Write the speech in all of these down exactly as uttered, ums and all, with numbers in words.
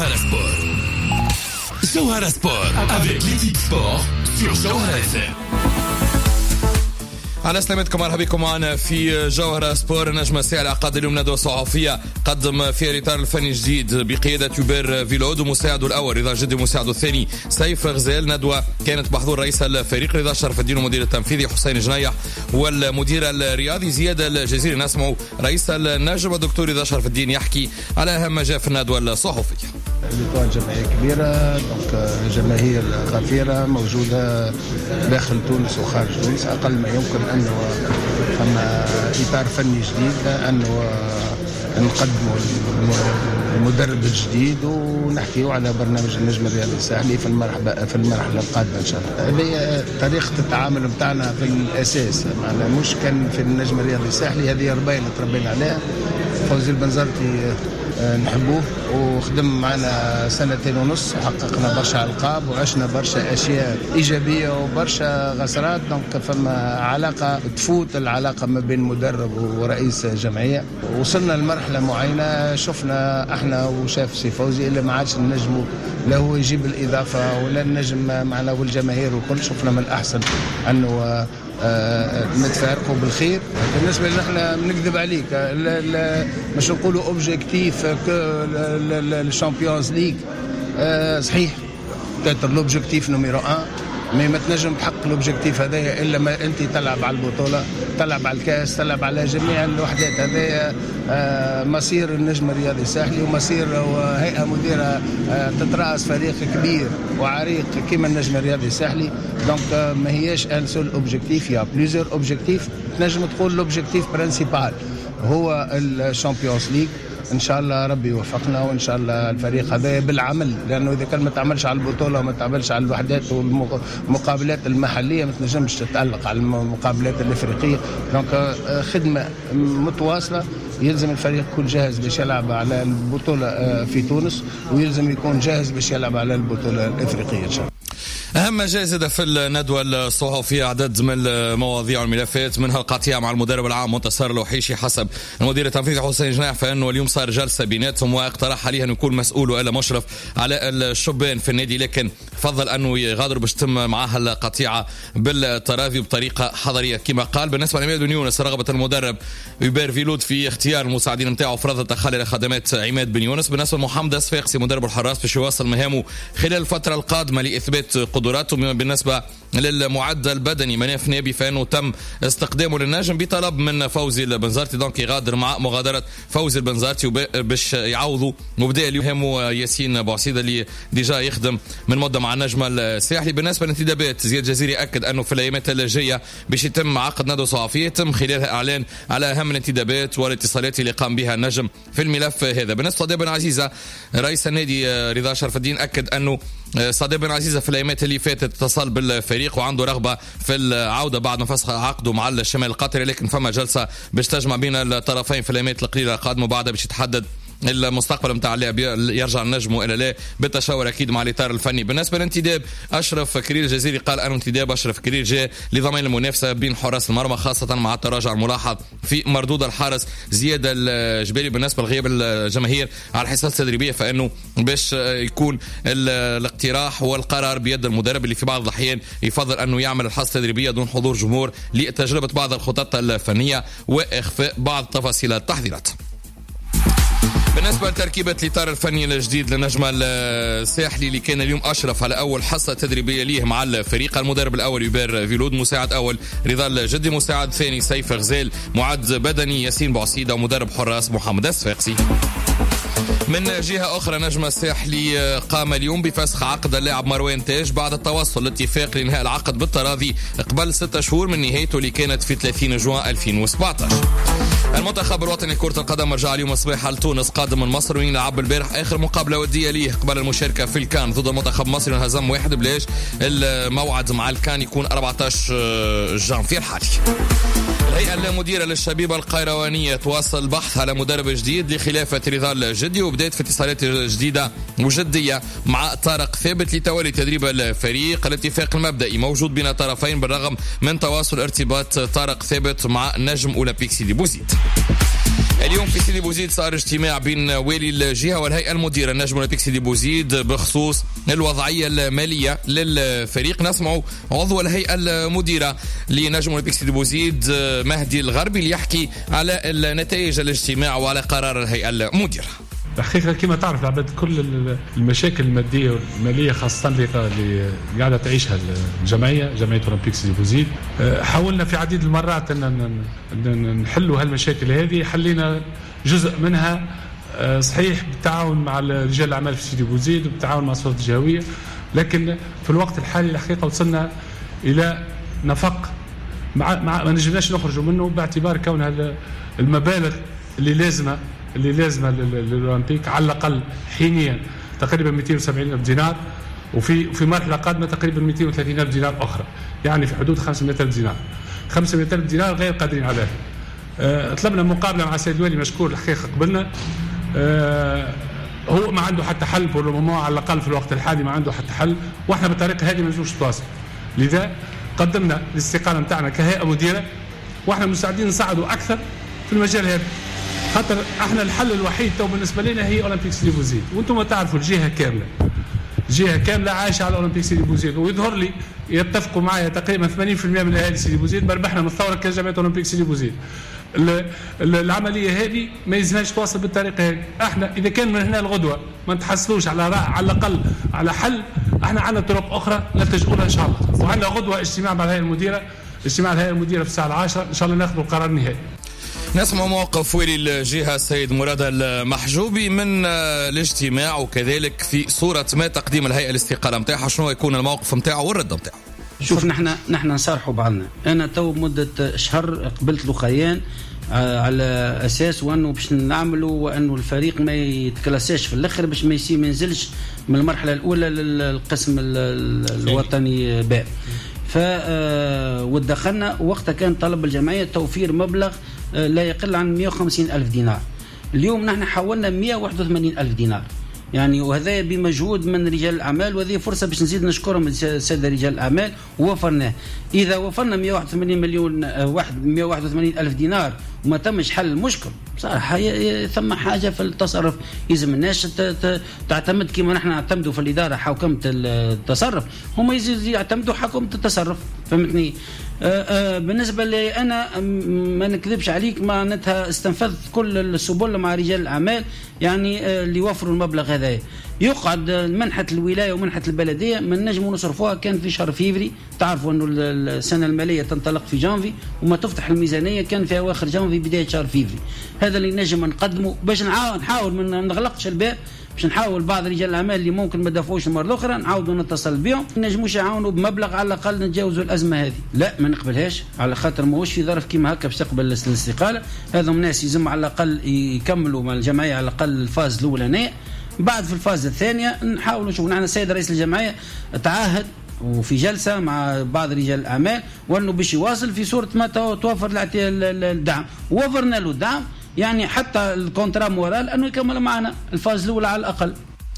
Jawhara Sport. Jawhara Sport avec l'équipe sport sur Jawhara F M. أهلا سلامتكم مرحبا بكم معنا في جوهرة سبور. نجم الساعة العقاد اليوم ندوة صحفية قدم في الإطار الفني جديد بقيادة يوبير فيلود ومساعده الأول رضا جدي ومساعده الثاني سيف غزال. ندوة كانت بحضور رئيس الفريق رضا شرف الدين والمدير التنفيذي حسين جنيح والمدير الرياضي زياد الجزيري. نسمع رئيس النجم الدكتور رضا شرف الدين يحكي على أهم ما جاء في الندوة الصحفية. لقاء جماهير كبيرة، جماهير غفيرة موجودة داخل تونس وخارج تونس. أقل ما يمكن أنه فما إطار فني جديد أنه نقدموا المدرب الجديد ونحكيوا على برنامج النجم الرياضي الساحلي في المرحلة في المرحلة القادمة إن شاء الله. هذه طريقة التعامل متاعنا في الأساس، معنا مش كان في النجم الرياضي الساحلي. هذه رباية اللي تربينا عليها. فوزي البنزرتي نحبوه وخدم معنا سنتين ونص، حققنا برشا ألقاب وعشنا برشا أشياء إيجابية وبرشا غسرات. دونك فما علاقة تفوت العلاقة ما بين مدرب ورئيس جمعية. وصلنا لمرحلة معينة شفنا احنا وشاف سي فوزي اللي ما عادش النجم لا هو يجيب الإضافة ولا النجم معنا والجماهير وكل. شفنا من الأحسن أنه نتفارقوا بالخير. بالنسبة لنا احنا بنكذب عليك، مش نقولوا اوبجيكتيف الشامبيونز ليج صحيح تاتر لوبجيكتيف نميرو ان، مي ما تنجم تحقق الاوبجيكتيف هذايا الا ما انت تلعب على البطوله، تلعب على الكاس، تلعب على جميع الوحدات. هذايا مصير النجم الرياضي الساحلي ومصير هيئه مديره تتراس فريق كبير وعريق كيما النجم الرياضي الساحلي. دونك ما هياش ان سول اوبجيكتيف، يا بليزيور اوبجيكتيف. تنجم تقول لوبجيكتيف برينسيبال هو الشامبيونز ليج. ان شاء الله ربي يوفقنا وان شاء الله الفريق هذا بالعمل، لانه اذا كان ما تعملش على البطوله وما تعملش على الوحدات والمقابلات المحليه ما تنجمش تتالق على المقابلات الافريقيه. دونك خدمه متواصله. يلزم الفريق يكون جاهز باش يلعب على البطوله في تونس، ويلزم يكون جاهز باش يلعب على البطوله الافريقيه ان شاء الله. أهم جائزة في الندوة الصحفية عدد من المواضيع والملفات، منها القطيعة مع المدرب العام منتصر الوحيشي حسب المدير التنفيذي حسين جنيح، فإنه اليوم صار جلسة بيناتهم واقترح عليها أن يكون مسؤول وإلا مشرف على الشبان في النادي، لكن فضل أنه يغادر باش تتم معها القطيعة بالتراضي بطريقة حضرية كما قال. بالنسبة لعماد بن يونس رغبة المدرب يوبير فيلود في اختيار المساعدين نتاعو فرض التخلي على خدمات عماد بن يونس. بالنسبة لمحمد الصفاقسي مدرب الحراس باش يواصل مهامه خلال الفترة القادمة لإثبات قدراته. بالنسبة للمعدل البدني مناف نابي فإنه تم استقدامه للنجم بطلب من فوزي البنزرتي، دونك يغادر مع مغادرة فوزي البنزرتي باش يعوضوا مبدأ اليوم ياسين بوعسيدة اللي ديجا يخدم من مدة مع النجم الساحلي. بالنسبة للانتدابات زياد جزيري أكد أنه في الأيامات الجاية باش يتم عقد ندوة صحفية يتم خلالها إعلان على أهم الانتدابات والاتصالات اللي قام بها النجم في الملف هذا. بالنسبة لصديق بن عزيزة رئيس النادي رضا شرف الدين أكد أنه صديق بن عزيزة في الأيامات اللي فاتت اتصل بالفريق وعنده رغبة في العودة بعد ما فسخ عقده مع الشمال القطري، لكن فما جلسة باش تجمع بين الطرفين في الأيامات القليلة القادمة وبعدها باش يتحدد المستقبل متاع اللاعب يرجع النجم ولا لا بالتشاور اكيد مع الاطار الفني. بالنسبه للانتداب اشرف كرير الجزيري قال ان انتداب اشرف كرير جاء لضمان المنافسه بين حراس المرمى خاصه مع التراجع الملاحظ في مردود الحارس زياد الجبالي. بالنسبه لغياب الجماهير على الحصص التدريبيه فانه باش يكون الاقتراح والقرار بيد المدرب اللي في بعض الاحيان يفضل انه يعمل الحصص التدريبيه دون حضور جمهور لتجربه بعض الخطط الفنيه واخفاء بعض تفاصيل التحضيرات. بالنسبة لتركيبة الإطار الفني الجديد للنجم الساحلي اللي كان اليوم أشرف على أول حصة تدريبية ليه مع الفريق، المدرب الأول يوبير فيلود، مساعد أول رضا الجدي، مساعد ثاني سيف غزال، معد بدني ياسين بوعسيدة، ومدرب حراس محمد الصفاقسي. من جهة أخرى نجم الساحلي قام اليوم بفسخ عقد اللاعب مروان تاج بعد التوصل لاتفاق لإنهاء العقد بالتراضي قبل ستة شهور من نهايته اللي كانت في ثلاثين جوان ألفين وسبعة عشر. المنتخب الوطني لكرة القدم رجع اليوم الصباح لتونس قادم من مصر وين لعب البارح آخر مقابلة ودية ليه قبل المشاركة في الكان ضد المنتخب المصري وانهزم واحد بلاش. الموعد مع الكان يكون أربعة عشر جانفي الحالي. الهيئة المديرة للشبيبة القيروانية تواصل البحث على مدرب جديد لخلافة رضا الجدي وبدأت في اتصالات جديدة وجدية مع طارق ثابت لتولي تدريب الفريق. الاتفاق المبدئي موجود بين الطرفين بالرغم من تواصل ارتباط طارق ثابت مع نجم أولمبيك سيدي بوزيد. اليوم في سيدي بوزيد صار اجتماع بين والي الجهة والهيئة المديرة النجم الأولمبيك سيدي بوزيد بخصوص الوضعية المالية للفريق. نسمعوا عضو الهيئة المديرة لنجم الأولمبيك سيدي بوزيد مهدي الغربي اللي يحكي على نتائج الاجتماع وعلى قرار الهيئة المديرة. الحقيقة كما تعرف العباد كل المشاكل المادية والمالية خاصة اللي قاعدة تعيشها الجمعية جمعية أولمبيك سيدي بوزيد، حاولنا في عديد المرات أن نحلوا هالمشاكل هذه. حلينا جزء منها صحيح بالتعاون مع رجال الأعمال في سيدي بوزيد وبالتعاون مع السلطات الجهوية، لكن في الوقت الحالي الحقيقة وصلنا إلى نفق مع ما نجمناش نخرجوا منه باعتبار كونها المبالغ اللي لازمة اللي لازمه للاولمبيك على الاقل حينيا تقريبا مئتين وسبعين ألف دينار، وفي في مرحله قادمه تقريبا مئتين وثلاثين ألف دينار اخرى، يعني في حدود خمسمئة ألف دينار. خمسمئة ألف دينار غير قادرين عليها. أه طلبنا مقابله مع السيد الوالي مشكور الحقيقه قبلنا. أه هو ما عنده حتى حل بورمو، على الاقل في الوقت الحالي ما عنده حتى حل، واحنا بالطريقه هذه ما نجموش نتواصل. لذا قدمنا الاستقاله نتاعنا كهيئه مديره، واحنا مستعدين نساعدوا اكثر في المجال هذا، خاطر احنا الحل الوحيد تو بالنسبه لنا هي اولمبيك سيدي بوزيد. وانتم تعرفوا الجهه كامله جهه كامله عايشه على اولمبيك سيدي بوزيد، ويظهر لي يتفقوا معي تقريبا ثمانين بالمئة من اهالي سيدي بوزيد بربحنا من الثوره كجمعيه اولمبيك سيدي بوزيد. العمليه هذه ما يلزمهاش تواصل بالطريقه هذه. احنا اذا كان من هنا الغدوه ما نتحصلوش على على الاقل على حل، احنا عندنا طرق اخرى نلتجئوا لها ان شاء الله. وعندنا غدوه اجتماع مع الهيئه المديره، اجتماع الهيئه المديره في الساعه العاشرة ان شاء الله ناخذ القرار النهائي. نسمع موقف والي الجهة السيد مراد المحجوبي من الاجتماع، وكذلك في صورة ما تقديم الهيئة الاستقالة متاعها شنو يكون الموقف متاعه والرد متاعه. شوف نحن نحن نصارحوا بعضنا. انا تو مدة شهر قبلت لقيان على اساس وانه باش نعملوا وانه الفريق ما يتكلاساش في الاخر باش ما يسي ما ينزلش من المرحلة الاولى للقسم الوطني باء. ف ودخلنا وقتها كان طلب الجمعية توفير مبلغ لا يقل عن مئة وخمسين ألف دينار. اليوم نحن حولنا مئة وواحد وثمانين ألف دينار، يعني وهذا بمجهود من رجال الأعمال، وهذه فرصة باش نزيد نشكرهم السادة رجال الأعمال ووفرناه. إذا وفرنا مئة وواحد وثمانين مليون واحد مئة وواحد وثمانين ألف دينار وما تمش حل المشكل، صراحة ثم حاجة في التصرف. يلزم الناس تعتمد كما نحن نعتمدوا في الإدارة حكومة التصرف، هم يعتمدوا حكومة التصرف. فهمتني؟ آآ آآ بالنسبة لي أنا ما نكذبش عليك، معناتها استنفذت كل السبل مع رجال الأعمال يعني اللي وفروا المبلغ هذا. يقعد منحة الولاية ومنحة البلدية من نجم نصرفوها كان في شهر فيفري. تعرفوا أنه السنة المالية تنطلق في جانفي وما تفتح الميزانية كان في أواخر جانفي بداية شهر فيفري. هذا اللي نجم نقدمه باش نحاول ما نغلقش الباب، باش نحاول بعض رجال الأعمال اللي ممكن ما دافعوش المرة الأخرى نعاودوا نتصل بهم، نجموش يعاونوا بمبلغ على الأقل نتجاوزوا الأزمة هذه. لا ما نقبلهاش، على خاطر ماهوش في ظرف كيما هكا باش تقبل الاستقالة. هذم ناس يلزم على الأقل يكملوا مع الجمعية على الأقل الفاز الأولانية، بعد في الفاز الثانية نحاولوا نشوفوا. نحن السيد رئيس الجمعية تعهد وفي جلسة مع بعض رجال الأعمال وأنه باش يواصل في صورة ما توفر الدعم، ووفرنا له الدعم يعني حتى الكونترا مورال أنه يكمل معنا الفاز الأولى على الأقل.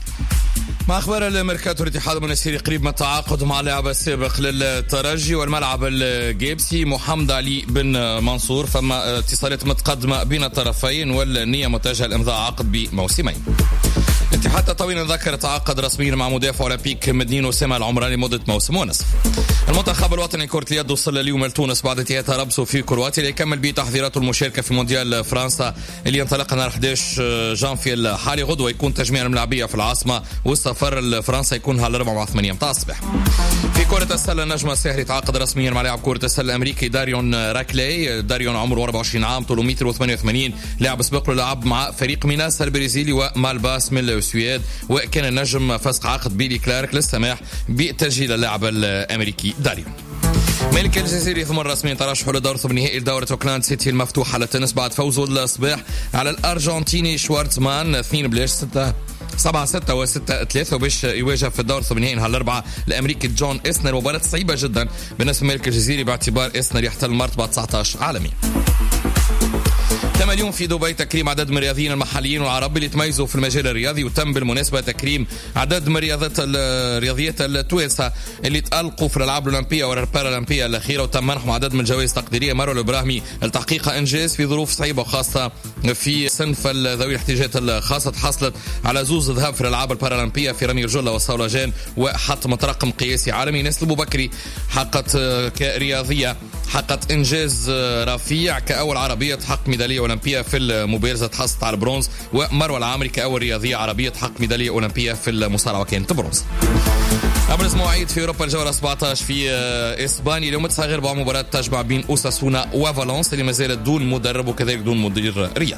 مع أخبار الميركاتو، الاتحاد المنستيري قريب من التعاقد مع اللاعب السابق للترجي والملعب الجيبسي محمد علي بن منصور. فما اتصالات متقدمة بين الطرفين والنية متجهة لإمضاء عقد بموسمين. الاتحاد التطوير ذكر تعاقد رسميا مع مدافع اولمبيك مدين أسامة العمراني لمده موسم ونصف. المنتخب الوطني لكرة اليد وصل اليوم لتونس بعد انتهاء تربصه في كرواتيا ليكمل بتحضيراته المشاركه في مونديال فرنسا اللي ينطلق نهار أحد عشر جانفي الحالي. غدوه يكون تجميع الملاعبيه في العاصمه، والسفر لفرنسا يكون على الرابعة مع ثمانية متاع الصباح. في كرة السلة النجم الساحلي تعاقد رسميا مع لاعب كرة السلة الامريكي داريون راكلي. داريون عمره أربعة وعشرين عام، طوله متر وثمانية وثمانين، لاعب سابق لعب مع فريق ميناسا البرازيلي ومالباس من السويد، وكان النجم فسق عقد بيلي كلارك للسماح بتسجيل اللاعب الامريكي داريون. ملك الجزيري ثم رسميا ترشحه لدور ثمن نهائي لدورة اوكلاند سيتي المفتوحة للتنس بعد فوزه الصباح على الارجنتيني شوارتزمان اثنين بلاش ستة سبعة ستة وستة ثلاثة، وباش يواجه في الدور ثمن نهائي نهار الأربعاء الامريكي جون إسنر. مباراة صعيبة جدا بالنسبة لملك الجزيري باعتبار إسنر يحتل مرتبة تسعة عشر عالميا. تم اليوم في دبي تكريم عدد من الرياضيين المحليين والعرب اللي تميزوا في المجال الرياضي، وتم بالمناسبة تكريم عدد من الرياضيات التوانسة اللي تألقوا في الألعاب الأولمبية والبارالمبية الأخيرة، وتم منحهم عدد من الجوائز التقديرية. مروة الإبراهيمي لتحقيق إنجاز في ظروف صعيبة وخاصة في صنف ذوي الاحتياجات الخاصة، تحصلت على زوز ذهب في الألعاب البارالمبية في رمي الجلة والصولجان وحطمت رقم قياسي عالمي. نسل بوبكري حققت كرياضية حققت إنجاز رفيع كأول عربية تحقق ميدالية أولمبية في المبارزة تحصلت على البرونز، ومروة العامري كأول رياضية عربية تحقق ميدالية أولمبية في المصارعة كانت برونز. أبرز مواعيد في أوروبا الجولة سبعة عشر في إسبانيا اليوم الساعة أربعة مباراة تجمع بين أوساسونا وفالنسيا اللي ما زالت دون مدرب وكذلك دون مدير رياضي.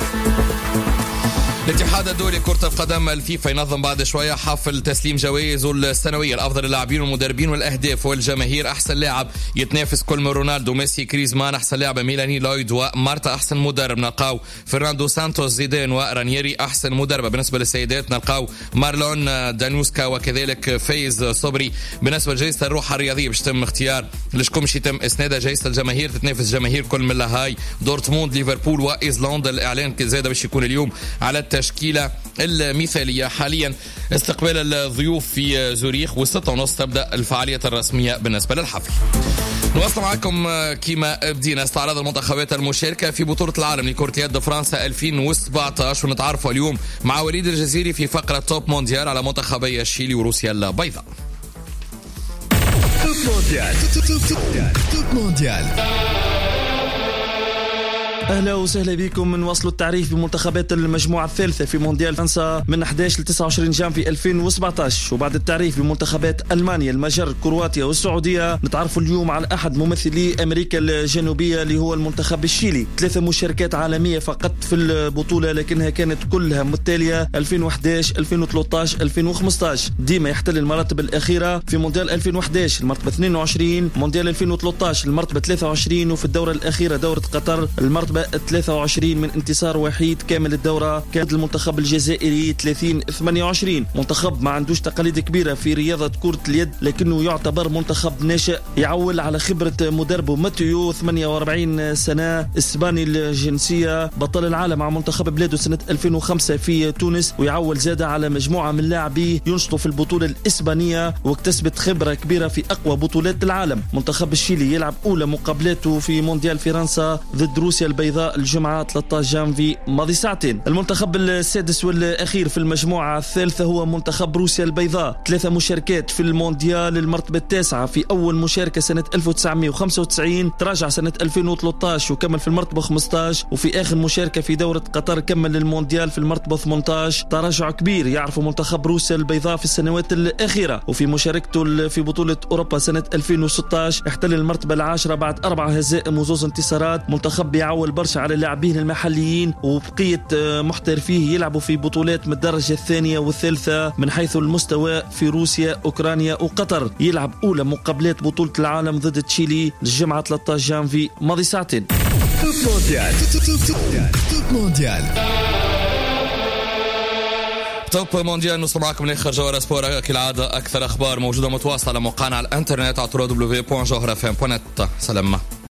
الاتحاد الدولي لكرة القدم الفيفا ينظم بعد شوية حفل تسليم جوائزه السنوية الأفضل اللاعبين والمدربين والأهداف والجماهير. أحسن لاعب يتنافس كل من رونالدو، ميسي، كريزمان. أحسن لاعبة ميلاني لويد ومارتا. أحسن مدرب نلقاو فرناندو سانتوس، زيدان ورانييري. أحسن مدربة بالنسبة للسيدات نلقاو مارلون دانوسكا وكذلك فايز صبري. بالنسبة لجائزة الروح الرياضية باش يتم اختيار لشكمش يتم إسنادها. جائزة الجماهير تتنافس جماهير كل من لاهاي، دورتموند، ليفربول وإيزلندا. الإعلان زاد باش يكون اليوم على التشكيلة المثالية. حاليا استقبال الضيوف في زوريخ والستة ونص تبدأ الفعاليات الرسمية بالنسبة للحفل. نواصل معكم كما بدينا استعراض المنتخبات المشاركة في بطولة العالم لكرة اليد فرنسا ألفين وسبعة عشر، ونتعرفوا اليوم مع وليد الجزيري في فقرة توب مونديال على منتخبي الشيلي وروسيا البيضاء. توب مونديال توب مونديال. أهلا وسهلا بكم. نواصلوا التعريف بمنتخبات المجموعة الثالثة في مونديال فرنسا من أحد عشر ل تسعة وعشرين جانفي ألفين وسبعة عشر، وبعد التعريف بمنتخبات ألمانيا، المجر، كرواتيا والسعودية نتعرفوا اليوم على أحد ممثلي أمريكا الجنوبية اللي هو المنتخب الشيلي. ثلاثة مشاركات عالمية فقط في البطولة لكنها كانت كلها متتالية ألفين وأحد عشر ألفين وثلاثة عشر ألفين وخمسة عشر. ديما يحتل المراتب الأخيرة في مونديال ألفين وأحد عشر المرتبة اثنين وعشرين، مونديال ألفين وثلاثة عشر المرتبة ثلاثة وعشرين، وفي الدورة الأخيرة دورة قطر المرتبة ثلاثة وعشرين من انتصار وحيد كامل الدورة. كانت المنتخب الجزائري ثلاثين ثمانية وعشرين. منتخب ما عندوش تقاليد كبيرة في رياضة كرة اليد لكنه يعتبر منتخب ناشئ يعول على خبرة مدربه ماتيو ثمانية وأربعين سنة، اسباني الجنسية، بطل العالم مع منتخب بلاده سنة ألفين وخمسة في تونس، ويعول زادة على مجموعة من لاعبيه ينشطوا في البطولة الإسبانية واكتسبت خبرة كبيرة في أقوى بطولات العالم. منتخب الشيلي يلعب أولى مقابلاته في مونديال فرنسا ضد روسيا البيضاء الجمعة ثلاثة عشر جانفي ماضي ساعتين. المنتخب السادس والأخير في المجموعة الثالثة هو منتخب روسيا البيضاء. ثلاثة مشاركات في المونديال، المرتبة التاسعة في أول مشاركة سنة ألف وتسعمائة وخمسة وتسعين، تراجع سنة ألفين وثلاثة عشر وكمل في المرتبة خمسة عشر، وفي آخر مشاركة في دورة قطر كمل المونديال في المرتبة ثمانية عشر. تراجع كبير يعرفه منتخب روسيا البيضاء في السنوات الأخيرة، وفي مشاركته في بطولة أوروبا سنة ألفين وستة عشر احتل المرتبة العاشرة بعد أربع هزائم وزوز انتصارات. منتخب بيعول برشا على اللاعبين المحليين وبقية محترفيه يلعبوا في بطولات من الدرجة الثانية والثالثة من حيث المستوى في روسيا، أوكرانيا وقطر. يلعب أولى مقابلات بطولة العالم ضد تشيلي الجمعة ثلاثة عشر جانفي ماضي ساعتين. توب مونديال توب مونديال توب مونديال. نوصل معكم لاخر جوهرة سبور كالعادة. اكثر اخبار موجودة متواصلة على موقعنا على الانترنت على دبليو دبليو دبليو دوت جوهرة اف ام دوت نت. سلام.